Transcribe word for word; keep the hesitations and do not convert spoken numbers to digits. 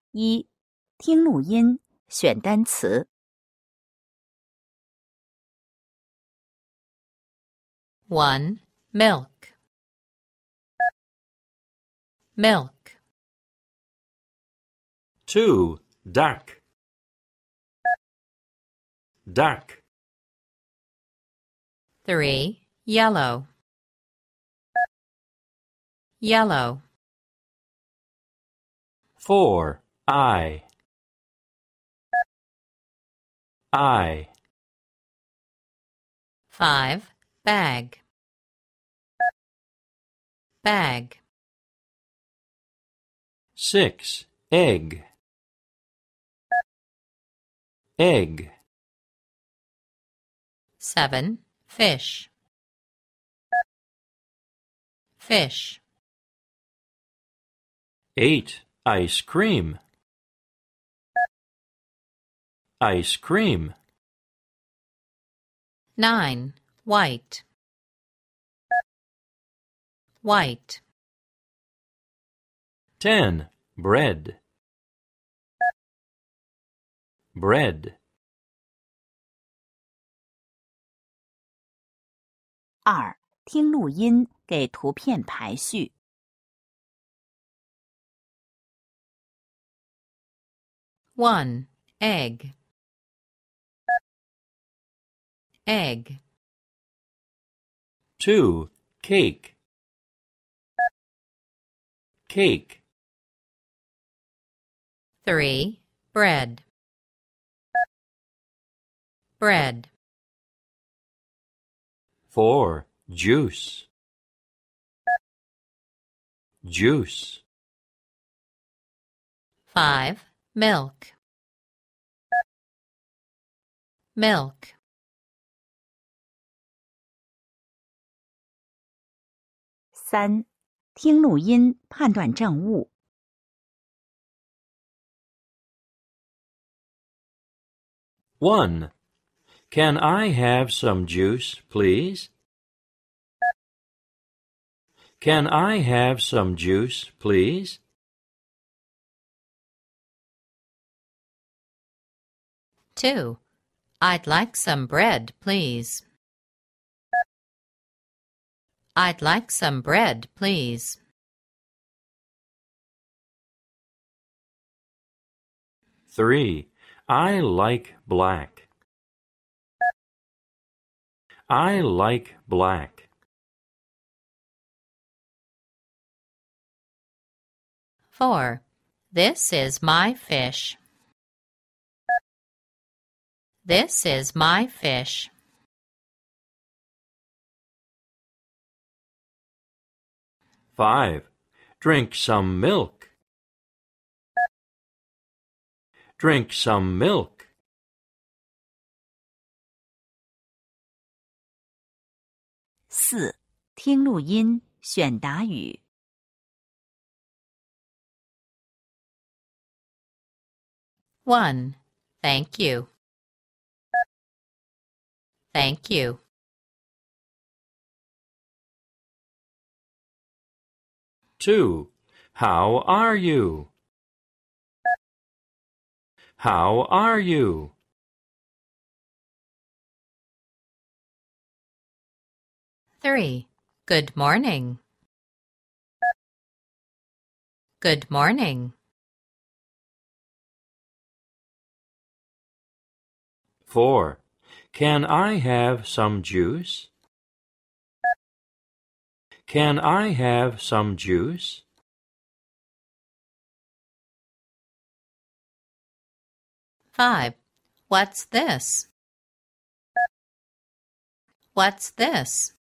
一、听录音，选单词。 one. Milk. Milk. two. Duck. Duck. three. Yellow. Yellow. four. I. I. five. Bag. Bag. six. Egg. Egg. seven. Fish. Fish. eight. Ice cream. Ice cream. nine. White. White. ten. Bread. Bread. 二、听录音，给图片排序。 one. Egg. Egg. two. Cake. Cake. three. Bread. Bread. four. Juice. Juice. five. Milk. Milk. 三、听录音，判断正误。 one. Can I have some juice, please? Can I have some juice, please? two. I'd like some bread, please. I'd like some bread, please. three. I like black. I like black. four. This is my fish. This is my fish. five. Drink some milk. Drink some milk. 四、听录音，选答语。 one. Thank you. Thank you. two. How are you? How are you? three. Good morning. Good morning. four. Can I have some juice? Can I have some juice? five. What's this? What's this?